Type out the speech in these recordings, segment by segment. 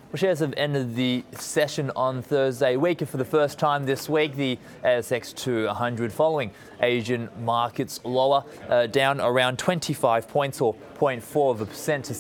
Well, shares have ended the session on Thursday, weaker for the first time this week. The ASX 200 following Asian markets lower, down around 25 points or 0.4% to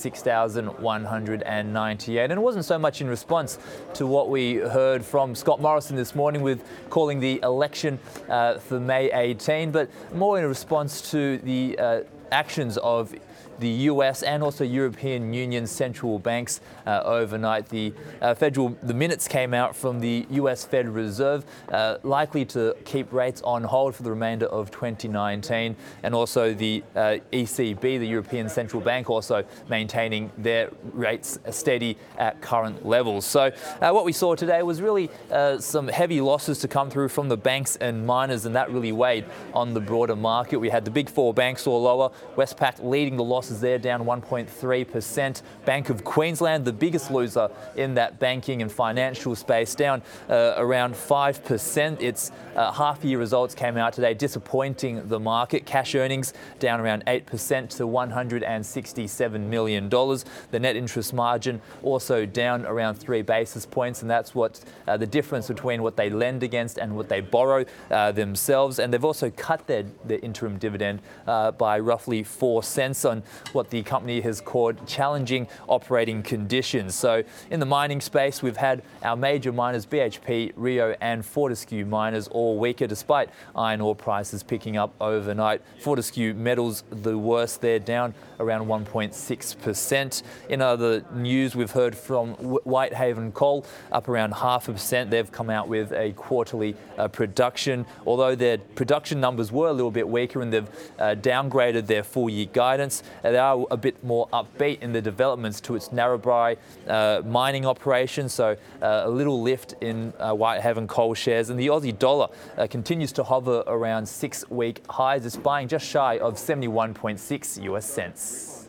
6,198. And it wasn't so much in response to what we heard from Scott Morrison this morning with calling the election for May 18, but more in response to the actions of the US and also European Union central banks overnight. The minutes came out from the US Federal Reserve, likely to keep rates on hold for the remainder of 2019, and also the ECB, the European Central Bank, also maintaining their rates steady at current levels. So what we saw today was really some heavy losses to come through from the banks and miners, and that really weighed on the broader market. We had the big four banks all lower, Westpac leading the losses there, down 1.3%. Bank of Queensland, the biggest loser in that banking and financial space, down around 5%. Its half-year results came out today, disappointing the market. Cash earnings down around 8% to $167 million. The net interest margin also down around 3 basis points, and that's what the difference between what they lend against and what they borrow themselves. And they've also cut their interim dividend by roughly 4 cents on what the company has called challenging operating conditions. So in the mining space, we've had our major miners, BHP, Rio and Fortescue miners, all weaker despite iron ore prices picking up overnight. Fortescue Metals the worst, they're down around 1.6%. In other news, we've heard from Whitehaven Coal, up around 0.5%. They've come out with a quarterly production, although their production numbers were a little bit weaker and they've downgraded their full-year guidance. They are a bit more upbeat in the developments to its Narrabri mining operation, so a little lift in Whitehaven Coal shares. And the Aussie dollar continues to hover around 6-week highs. It's buying just shy of 71.6 US cents.